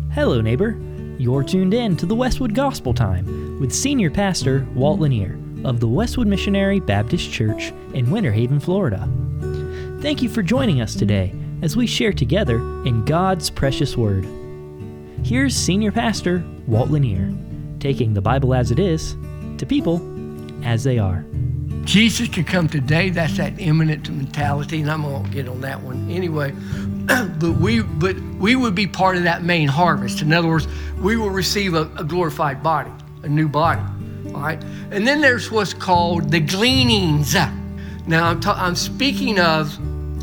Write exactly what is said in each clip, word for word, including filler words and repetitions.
Hello, neighbor. You're tuned in to the Westwood Gospel Time with Senior Pastor Walt Lanier of the Westwood Missionary Baptist Church in Winter Haven, Florida. Thank you for joining us today as we share together in God's precious Word. Here's Senior Pastor Walt Lanier, taking the Bible as it is to people as they are. Jesus could come today. That's that imminent mentality, and I'm going to get on that one anyway. but we but we would be part of that main harvest. In other words, we will receive a, a glorified body, a new body. All right, and then there's what's called the gleanings. Now I'm ta- I'm speaking of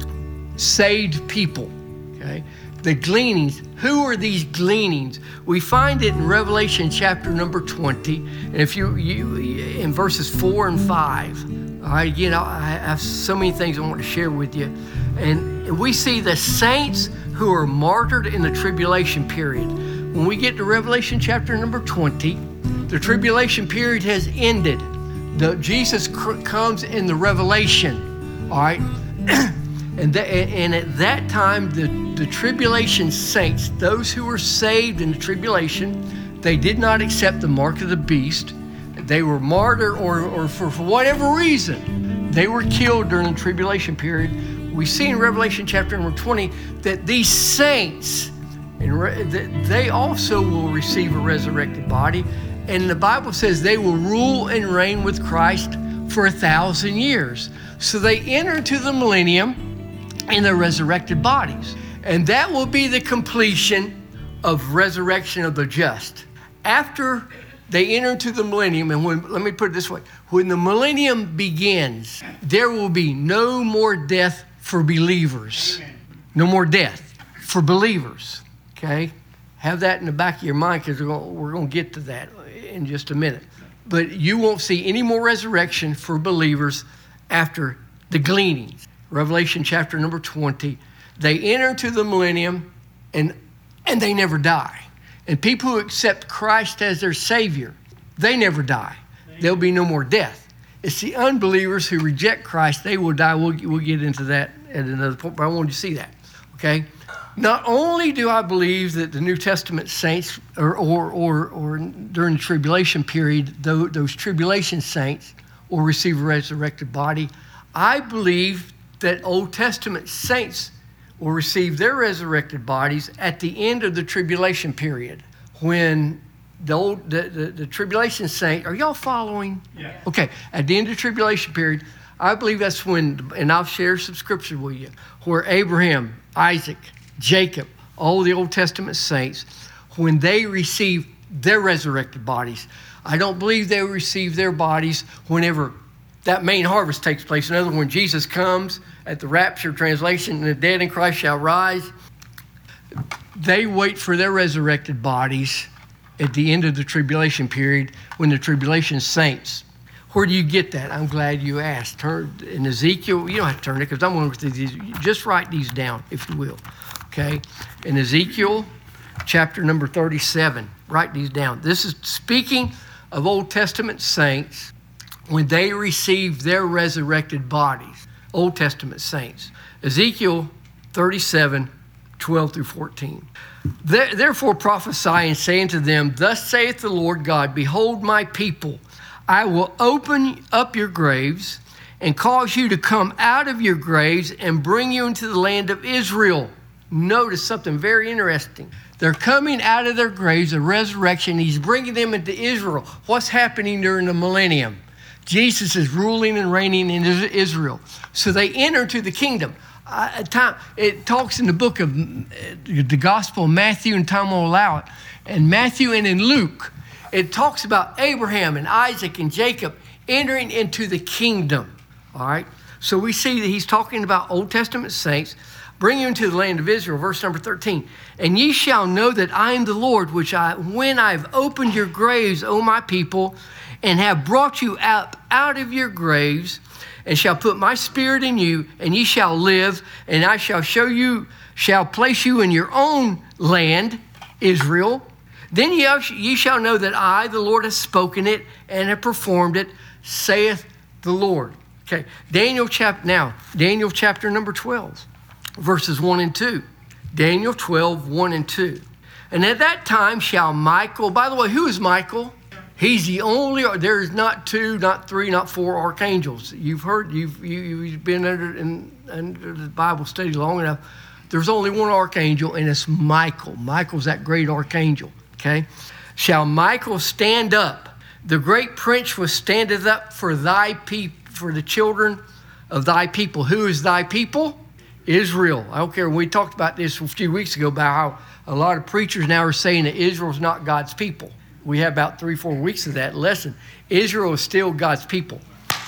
saved people. Okay, the gleanings. Who are these gleanings? We find it in Revelation chapter number twenty, and if you you in verses four and five. All right, you know, I have so many things I want to share with you, and we see the saints who are martyred in the tribulation period. When we get to Revelation chapter number twenty, the tribulation period has ended. The Jesus cr- comes in the revelation. All right. And, the, and at that time, the, the tribulation saints, those who were saved in the tribulation, they did not accept the mark of the beast. They were martyred, or, or for, for whatever reason, they were killed during the tribulation period. We see in Revelation chapter number twenty that these saints, and re, they also will receive a resurrected body. And the Bible says they will rule and reign with Christ for a thousand years. So they enter into the millennium in their resurrected bodies. And that will be the completion of resurrection of the just. After they enter into the millennium, and when, let me put it this way, when the millennium begins, there will be no more death for believers. Amen. No more death for believers, okay? Have that in the back of your mind, because we're going we're going to get to that in just a minute. But you won't see any more resurrection for believers after the gleanings. Revelation chapter number twenty, they enter into the millennium and and they never die. And people who accept Christ as their Savior, they never die. There'll be no more death. It's the unbelievers who reject Christ, they will die. We'll, we'll get into that at another point, but I want you to see that, okay? Not only do I believe that the New Testament saints, or or or, or during the tribulation period, those, those tribulation saints will receive a resurrected body, I believe that Old Testament saints will receive their resurrected bodies at the end of the tribulation period, when the old the, the, the tribulation saint, are y'all following? Yeah. Okay, at the end of the tribulation period, I believe that's when, and I'll share some scripture with you, where Abraham, Isaac, Jacob, all the Old Testament saints, when they receive their resurrected bodies. I don't believe they will receive their bodies whenever that main harvest takes place. In other words, when Jesus comes at the rapture translation, the dead in Christ shall rise. They wait for their resurrected bodies at the end of the tribulation period, when the tribulation saints. Where do you get that? I'm glad you asked. Turn in Ezekiel. You don't have to turn it, because I'm going to these. Just write these down, if you will. Okay, in Ezekiel chapter number thirty-seven. Write these down. This is speaking of Old Testament saints when they received their resurrected bodies. Old Testament saints. Ezekiel thirty-seven, twelve through fourteen. Therefore prophesy and say unto them, Thus saith the Lord God, Behold my people, I will open up your graves and cause you to come out of your graves and bring you into the land of Israel. Notice something very interesting. They're coming out of their graves, a resurrection. He's bringing them into Israel. What's happening during the millennium? Jesus is ruling and reigning in Israel. So they enter into the kingdom. Uh, time, it talks in the book of uh, the Gospel of Matthew, and time will allow it. And Matthew and in Luke, it talks about Abraham and Isaac and Jacob entering into the kingdom. All right. So we see that he's talking about Old Testament saints. Bring you into the land of Israel, verse number thirteen. And ye shall know that I am the Lord, which I, when I've opened your graves, O my people, and have brought you out, out of your graves, and shall put my spirit in you, and ye shall live, and I shall show you, shall place you in your own land, Israel. Then ye, ye shall know that I, the Lord, have spoken it and have performed it, saith the Lord. Okay, Daniel chapter, now, Daniel chapter number twelve. Verses one and two. Daniel twelve, one and two. And at that time shall Michael, by the way, who is Michael? He's the only, there is not two, not three, not four archangels. You've heard, you've, you, you've been under, in, under the Bible study long enough. There's only one archangel, and it's Michael. Michael's that great archangel, okay? Shall Michael stand up? The great prince was standeth up for thy people, for the children of thy people. Who is thy people? Israel. I don't care. We talked about this a few weeks ago about how a lot of preachers now are saying that Israel's not God's people. We have about three, four weeks of that lesson. Israel is still God's people.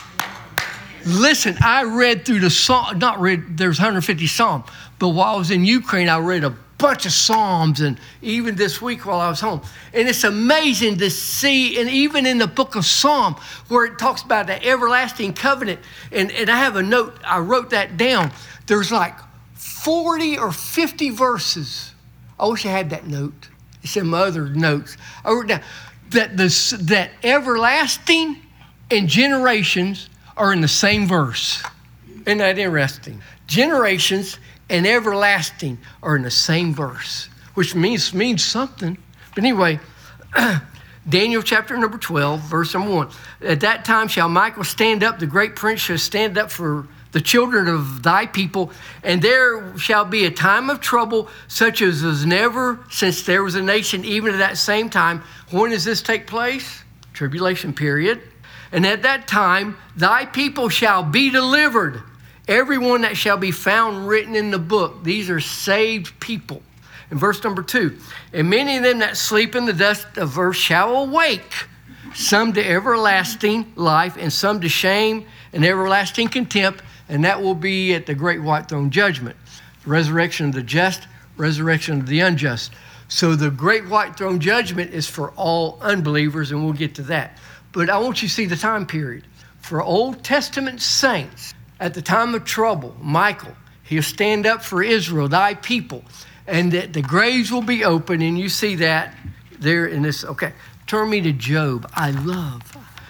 Listen, I read through the Psalm, not read, there's one hundred fifty Psalms, but while I was in Ukraine, I read a bunch of Psalms, and even this week while I was home. And it's amazing to see, and even in the book of Psalm, where it talks about the everlasting covenant, and, and I have a note, I wrote that down. There's like forty or fifty verses. I wish I had that note. It's in my other notes. I wrote down that, this, that everlasting and generations are in the same verse. Isn't that interesting? Generations and everlasting are in the same verse, which means means something. But anyway, Daniel chapter number twelve, verse number one. At that time shall Michael stand up, the great prince shall stand up for the children of thy people, and there shall be a time of trouble such as was never since there was a nation, even at that same time. When does this take place? Tribulation period. And at that time, thy people shall be delivered. Everyone that shall be found written in the book. These are saved people. In verse number two, and many of them that sleep in the dust of earth shall awake, some to everlasting life, and some to shame and everlasting contempt, and that will be at the great white throne judgment. The resurrection of the just, resurrection of the unjust. So the great white throne judgment is for all unbelievers, and we'll get to that. But I want you to see the time period. For Old Testament saints, at the time of trouble, Michael, he'll stand up for Israel, thy people, and that the graves will be open, and you see that there in this. Okay, turn me to Job. I love.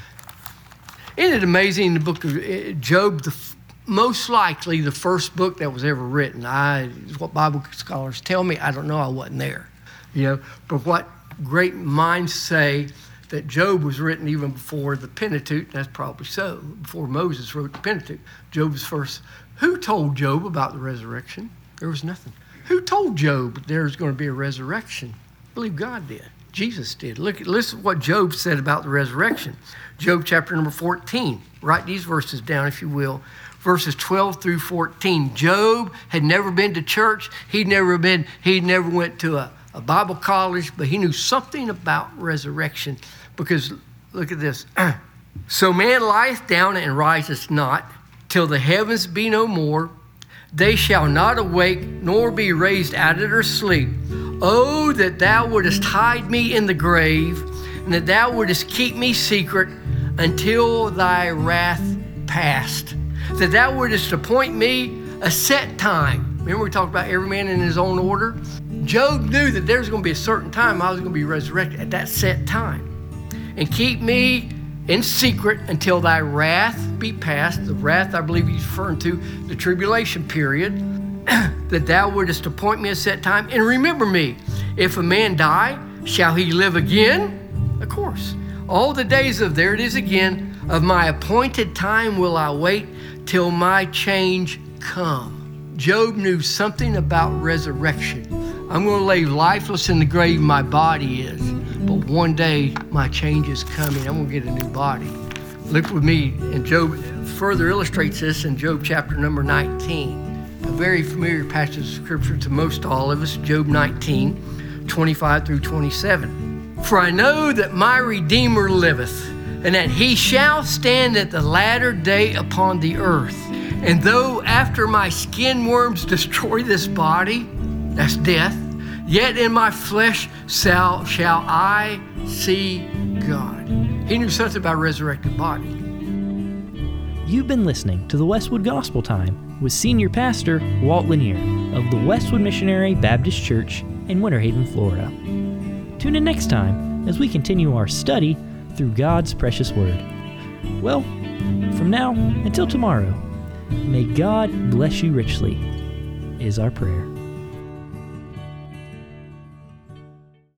Isn't it amazing in the book of Job, the, most likely the first book that was ever written? I, what Bible scholars tell me, I don't know, I wasn't there. You know, but what great minds say that Job was written even before the Pentateuch. That's probably so. Before Moses wrote the Pentateuch, Job's first. Who told Job about the resurrection? There was nothing. Who told Job there's going to be a resurrection? I believe God did. Jesus did. Look, listen to what Job said about the resurrection. Job chapter number fourteen. Write these verses down, if you will. Verses twelve through fourteen. Job had never been to church. He'd never been. He never went to a, a Bible college, but he knew something about resurrection. Because look at this. So man lieth down and riseth not, till the heavens be no more. They shall not awake, nor be raised out of their sleep. Oh, that thou wouldest hide me in the grave, and that thou wouldest keep me secret until thy wrath passed. That thou wouldest appoint me a set time. Remember we talked about every man in his own order? Job knew that there was going to be a certain time I was going to be resurrected at that set time. And keep me in secret until thy wrath be past. The wrath, I believe he's referring to the tribulation period. That thou wouldest appoint me a set time. And remember me, if a man die, shall he live again? Of course. All the days of, there it is again, of my appointed time will I wait till my change come. Job knew something about resurrection. I'm going to lay lifeless in the grave my body is. But one day, my change is coming. I'm going to get a new body. Look with me, and Job further illustrates this in Job chapter number nineteen. A very familiar passage of scripture to most all of us, Job nineteen, twenty-five through twenty-seven. For I know that my Redeemer liveth, and that he shall stand at the latter day upon the earth. And though after my skin worms destroy this body, that's death, yet in my flesh shall, shall I see God. He knew something about a resurrected body. You've been listening to the Westwood Gospel Time with Senior Pastor Walt Lanier of the Westwood Missionary Baptist Church in Winter Haven, Florida. Tune in next time as we continue our study through God's precious Word. Well, from now until tomorrow, may God bless you richly, is our prayer.